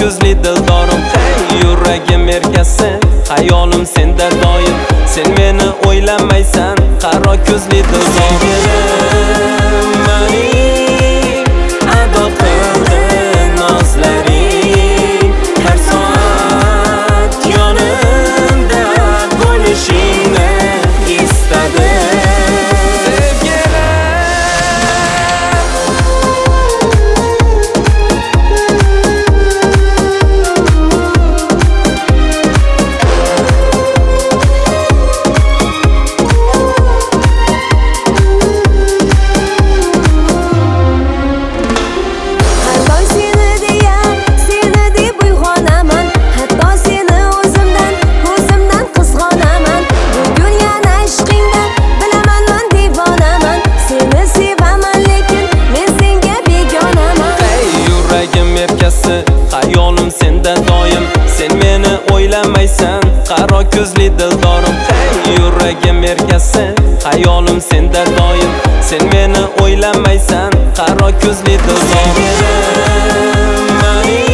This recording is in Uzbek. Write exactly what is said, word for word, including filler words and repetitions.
ko'zli dildorim. Hey yuragim erkasi, hayolim senda doim. Sen meni o'ylamaysan, qaro ko'zli dildorim. Mening ado qildi nozlaring, har soat yonimda bo'lishingni istadim. Hayolim senda doim. Sen meni o'ylamaysan, qaro ko'zli dildorim. Hey yuragim erkasi, hayolim senda doim. Sen meni o'ylamaysan, qaro ko'zli dildorim.